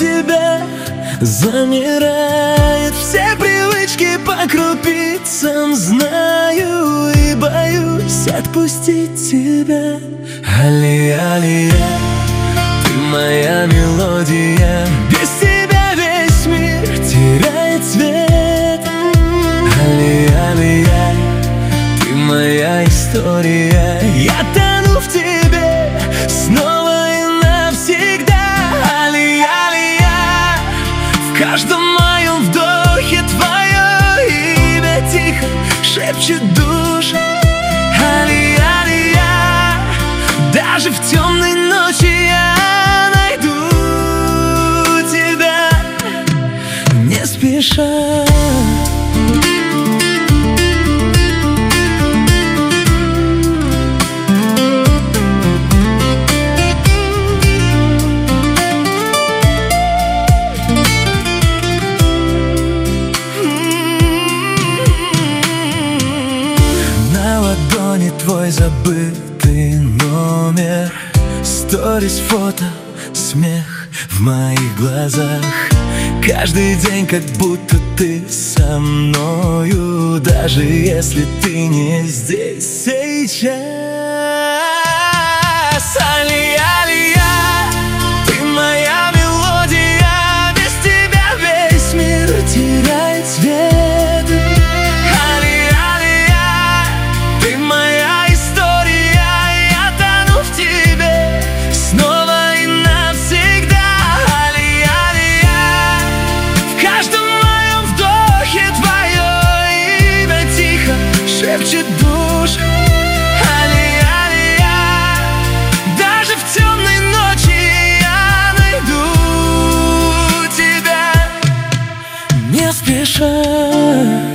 тебя замирает. Все привычки по крупицам знаю и боюсь отпустить тебя. Алия, Алия, ты моя мелодия. Без тебя весь мир теряет цвет. Алия, Алия, ты моя история. Я тону в тебе снова и навсегда. Алия, Алия, в каждом моем вдохе твое имя тихо шепчет душа. Алия, Алия, даже в темной ночи я найду тебя не спеша. Твой забытый номер, сторис, фото, смех в моих глазах. Каждый день как будто ты со мною, даже если ты не здесь сейчас. Алия, Алия, ты моя мелодия. Без тебя весь мир теряет цвет. Шепчет душа. Алия, Алия, даже в темной ночи я найду тебя не спеша.